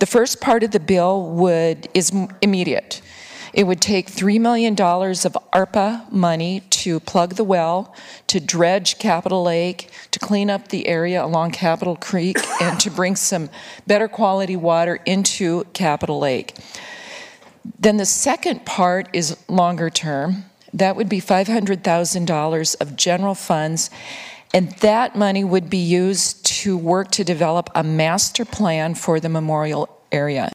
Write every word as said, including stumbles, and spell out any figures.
The first part of the bill would is immediate. It would take three million dollars of ARPA money to plug the well, to dredge Capitol Lake, to clean up the area along Capitol Creek, and to bring some better quality water into Capitol Lake. Then the second part is longer term. That would be five hundred thousand dollars of general funds, and that money would be used to work to develop a master plan for the memorial area.